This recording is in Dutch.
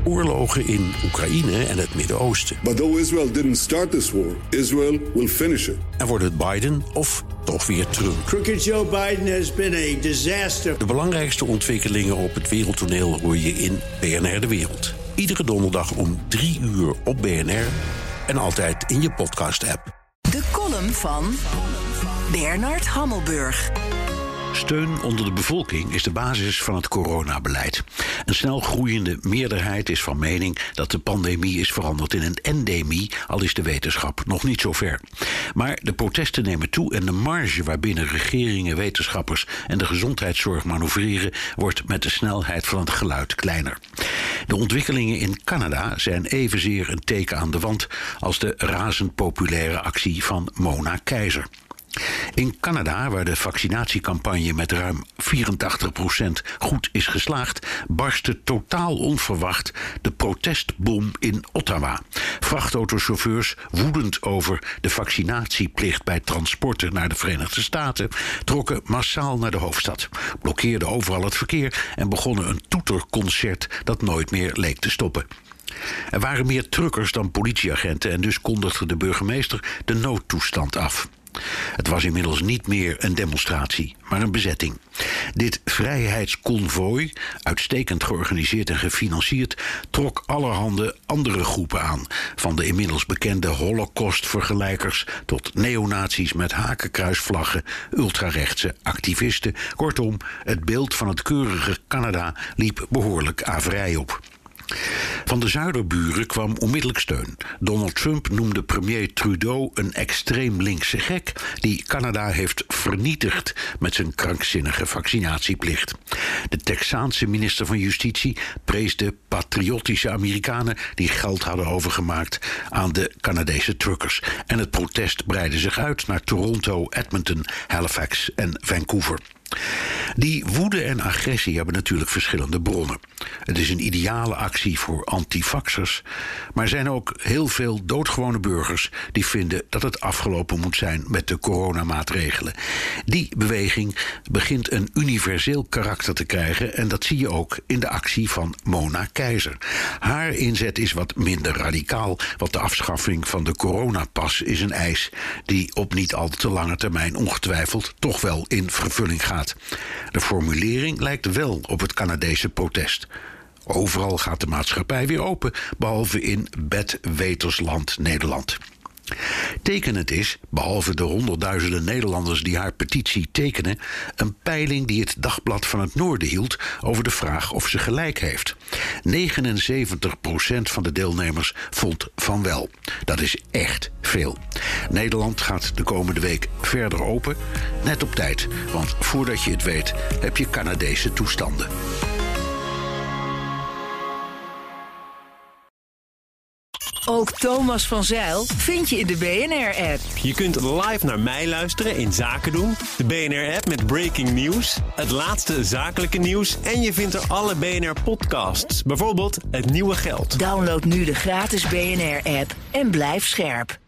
oorlogen in Oekraïne en het Midden-Oosten. But though Israel didn't start this war, Israel will finish it. En wordt het Biden of toch weer Trump? Crooked Joe Biden has been a disaster. De belangrijkste ontwikkelingen op het wereldtoneel hoor je in BNR De Wereld. Iedere donderdag om 3 uur op BNR en altijd in je podcast-app. De column van Bernard Hammelburg. Steun onder de bevolking is de basis van het coronabeleid. Een snel groeiende meerderheid is van mening dat de pandemie is veranderd in een endemie, al is de wetenschap nog niet zo ver. Maar de protesten nemen toe en de marge waarbinnen regeringen, wetenschappers en de gezondheidszorg manoeuvreren wordt met de snelheid van het geluid kleiner. De ontwikkelingen in Canada zijn evenzeer een teken aan de wand als de razend populaire actie van Mona Keizer. In Canada, waar de vaccinatiecampagne met ruim 84% goed is geslaagd, barstte totaal onverwacht de protestbom in Ottawa. Vrachtautochauffeurs, woedend over de vaccinatieplicht bij transporten naar de Verenigde Staten, trokken massaal naar de hoofdstad, blokkeerden overal het verkeer en begonnen een toeterconcert dat nooit meer leek te stoppen. Er waren meer truckers dan politieagenten en dus kondigde de burgemeester de noodtoestand af. Het was inmiddels niet meer een demonstratie, maar een bezetting. Dit vrijheidsconvooi, uitstekend georganiseerd en gefinancierd, trok allerhande andere groepen aan. Van de inmiddels bekende Holocaustvergelijkers tot neonazies met hakenkruisvlaggen, ultrarechtse activisten. Kortom, het beeld van het keurige Canada liep behoorlijk averij op. Van de zuiderburen kwam onmiddellijk steun. Donald Trump noemde premier Trudeau een extreem linkse gek die Canada heeft vernietigd met zijn krankzinnige vaccinatieplicht. De Texaanse minister van Justitie prees de patriotische Amerikanen die geld hadden overgemaakt aan de Canadese truckers. En het protest breidde zich uit naar Toronto, Edmonton, Halifax en Vancouver. Die woede en agressie hebben natuurlijk verschillende bronnen. Het is een ideale actie voor antivaxers, maar er zijn ook heel veel doodgewone burgers die vinden dat het afgelopen moet zijn met de coronamaatregelen. Die beweging begint een universeel karakter te krijgen en dat zie je ook in de actie van Mona Keizer. Haar inzet is wat minder radicaal, want de afschaffing van de coronapas is een eis die op niet al te lange termijn ongetwijfeld toch wel in vervulling gaat. De formulering lijkt wel op het Canadese protest. Overal gaat de maatschappij weer open, behalve in bedwetersland Nederland. Tekenend is, behalve de honderdduizenden Nederlanders die haar petitie tekenen, een peiling die het Dagblad van het Noorden hield over de vraag of ze gelijk heeft. 79% van de deelnemers vond van wel. Dat is echt veel. Nederland gaat de komende week verder open, net op tijd, want voordat je het weet heb je Canadese toestanden. Ook Thomas van Zijl vind je in de BNR-app. Je kunt live naar mij luisteren in Zaken doen, de BNR-app met breaking news, het laatste zakelijke nieuws en je vindt er alle BNR-podcasts, bijvoorbeeld Het Nieuwe Geld. Download nu de gratis BNR-app en blijf scherp.